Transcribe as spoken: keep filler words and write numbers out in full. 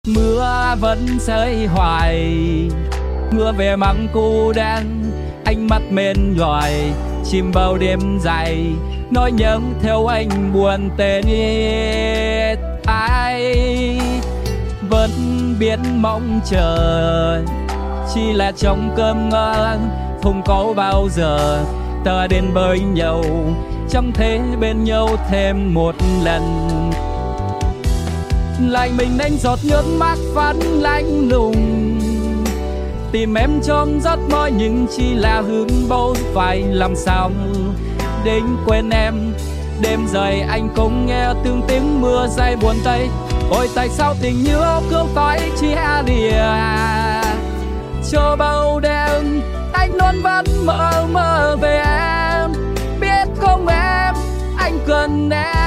Mưa vẫn rơi hoài, mưa về măng cu đen, ánh mắt mệt nhoài, chìm vào đêm dài, nỗi nhớ theo anh buồn tên ai. Vẫn biết mong chờ, chỉ là trong cơm ngơ, không có bao giờ ta đến với nhau, chẳng thể bên nhau thêm một lần. Lại mình anh giọt nước mắt phát lạnh lùng, tìm em trong giấc mơ nhưng chỉ là hương bầu. Phải làm sao đến quên em, đêm dài anh cũng nghe từng tiếng mưa rơi buồn tay. Ôi tại sao tình yêu cứ phải chia lìa, cho bao đêm anh luôn vẫn mơ mơ về em. Biết không em, anh cần em.